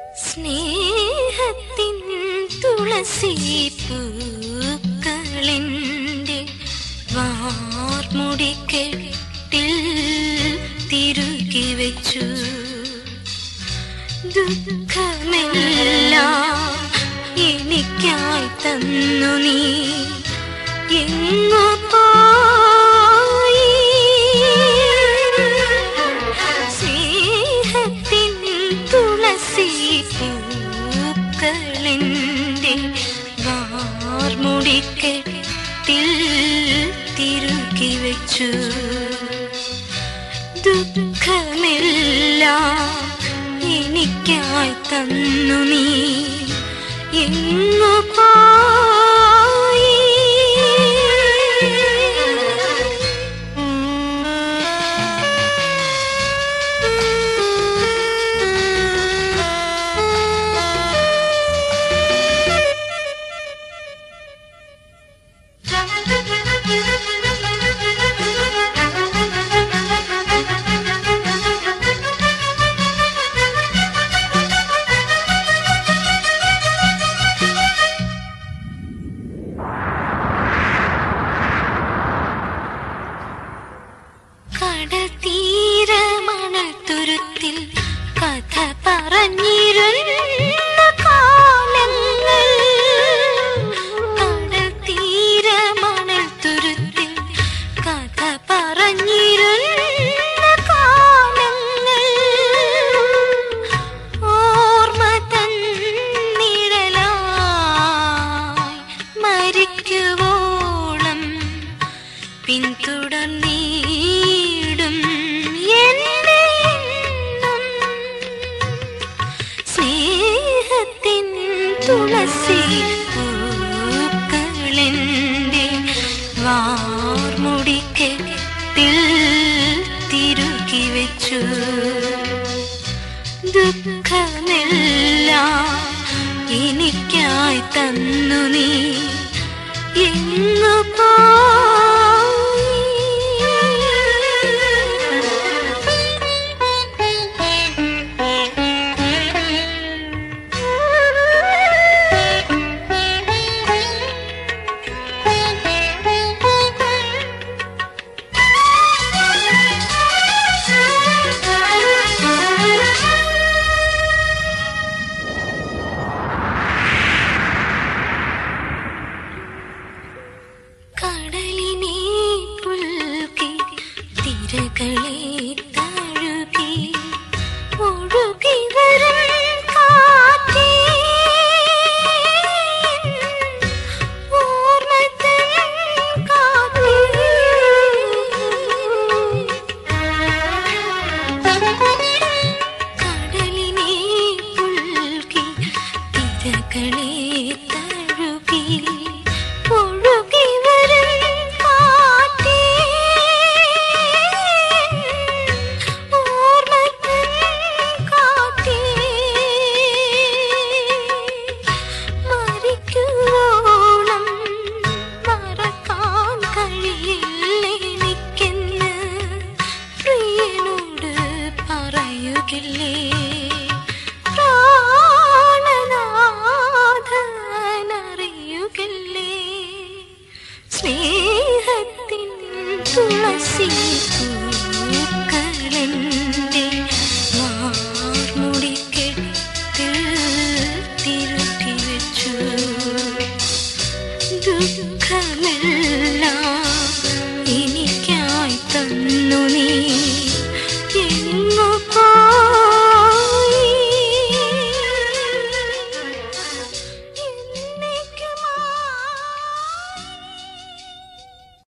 സ്നേഹത്തിൻ തുളസി പൂക്കളിൻ്റെ വാർമുടിക്കെട്ടിൽ തിരുകി വെച്ചു. ദുഃഖമെല്ലാം എനിക്കായി തന്നു നീ എങ്ങോ പോയി. സ്നേഹത്തിൻ തുളസി പൂക്കളിൻ്റെ വാർമുടിക്കെട്ടിൽ തിരുകി വെച്ചു. ദുഃഖമെല്ലാം എനിക്കായി തന്നു നീ എങ്ങോ പോയി. കടൽത്തീരമണൽത്തുരുത്തിൽ കഥ പറഞ്ഞിരുന്ന കാലങ്ങൾ. കടൽത്തീരമണൽത്തുരുത്തിൽ കഥ പറഞ്ഞിരുന്ന കാലങ്ങൾ. ഓർമ്മ തൻ നിഴലായി മരിക്കുവോളം പിന്തുടർന്നീടും എന്നെ എന്നും. സ്നേഹത്തിൻ തുളസി പൂക്കളിൻ്റെ വാർമുടിക്കെട്ടിൽ തിരുകി വെച്ചു. ദുഃഖമെല്ലാം എനിക്കായി തന്നു നീ എങ്ങു പോയി. കടലിനെ പുൽകി തിരകളെ തഴുകി ഒഴുകി വരും കാറ്റേ, ഓർമ്മതൻ കാറ്റേ. കടലിനെ പുൽകി തിരകളെ തഴുകി ഒഴുകി വരും കാറ്റേ, ഓർമ്മതൻ കാറ്റേ. മരിക്കുവോളം മറക്കാൻ കഴിയില്ലെനിക്കെന്ന് പ്രിയനോട് പറയുകില്ലേ. പ്രാണനാഥനറിയുകില്ലേ. സ്നേഹത്തിൻ തുളസി